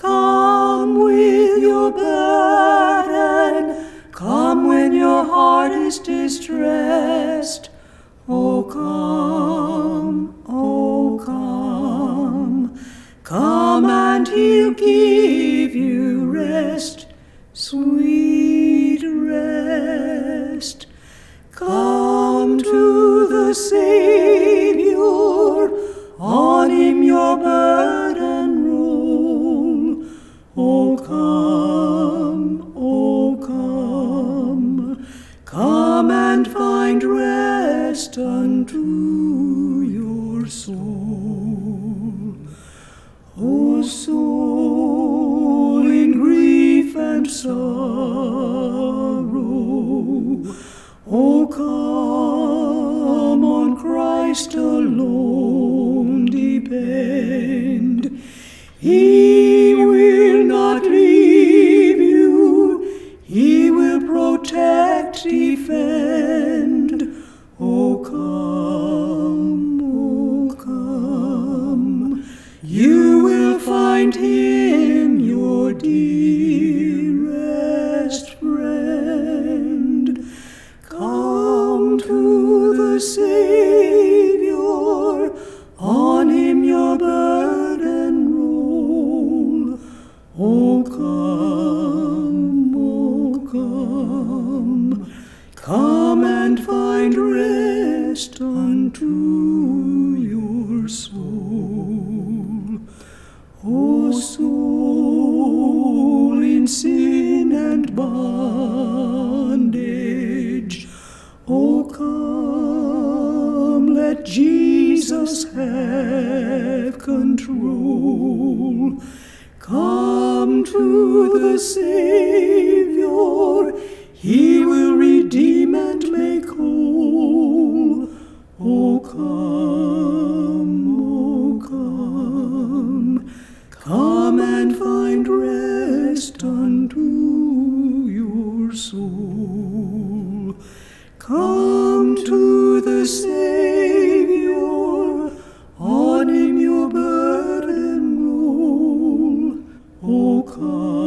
Come with your burden, come when your heart is distressed. Oh come, come and he'll give you rest, sweet rest. Come to the Savior, on him your burden roll. Oh come, come and find rest unto your soul. O soul in grief and sorrow, O come on Christ alone depend. He will not leave you, he will protect, defend. O come, you will find him your dearest friend. Come to the Savior, on him your burden roll. O come, come and find rest unto your soul. O soul in sin and bondage, O come, let Jesus have control. Come to the Savior, he will redeem and make whole. O come, come and find rest unto your soul. Come to the Savior, on him your burden roll. O come.